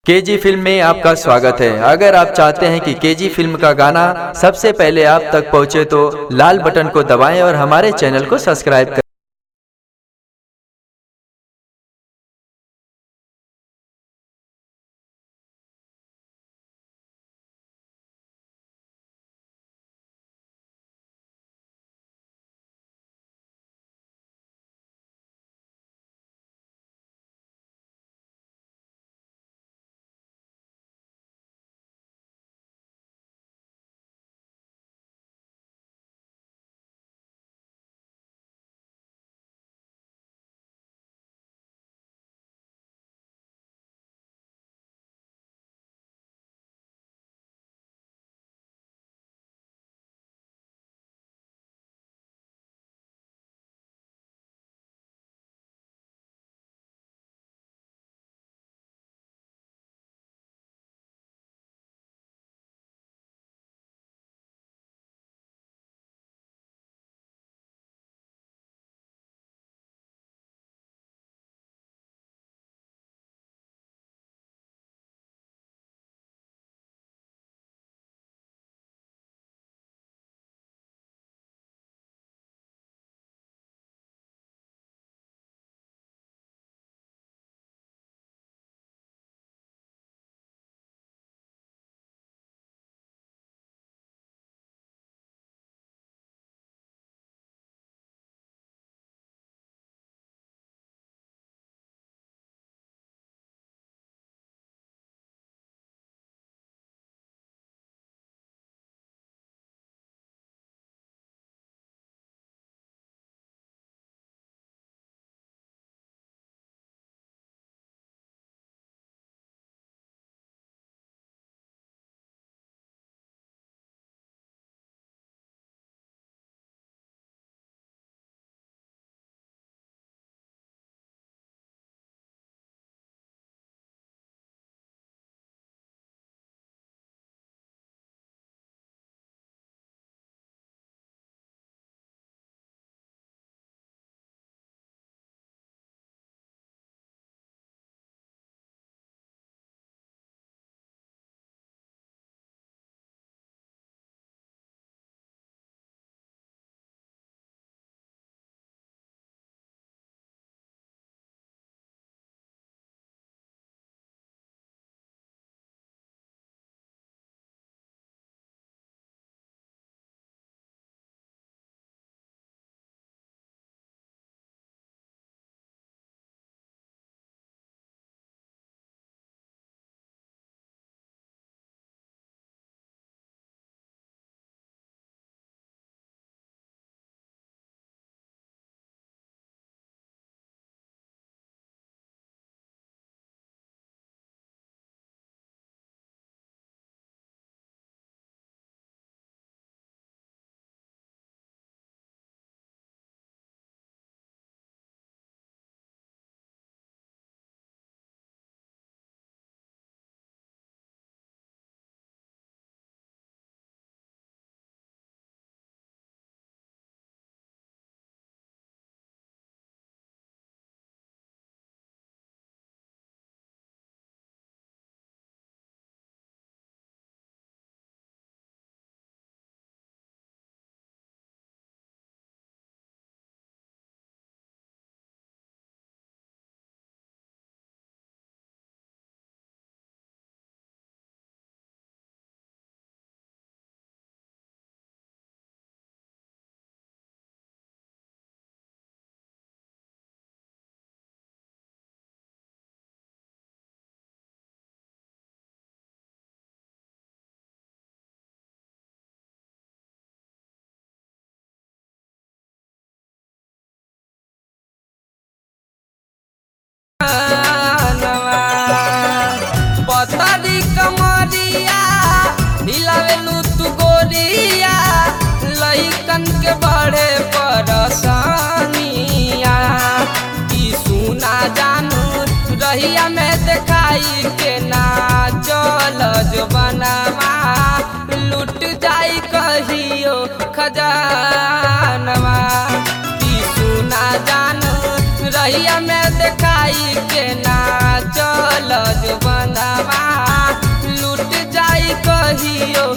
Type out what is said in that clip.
KG film में आपका स्वागत है। अगर आप चाहते हैं कि केजी फिल्म का गाना सबसे पहले आप तक पहुंचे तो लाल बटन को दबाएं और हमारे चैनल को सब्सक्राइब करें। पतरी कमरिया हिलावेलू तू गोरिया लइकन के बड़े परसानिया की सुना जानू रहिया में देखाई के ना चल जो बनवा लूट जाई कहियो खजानवा की सुना जानू रहिया में देखाई के ना चल जो बनवा लूट जाई कहियो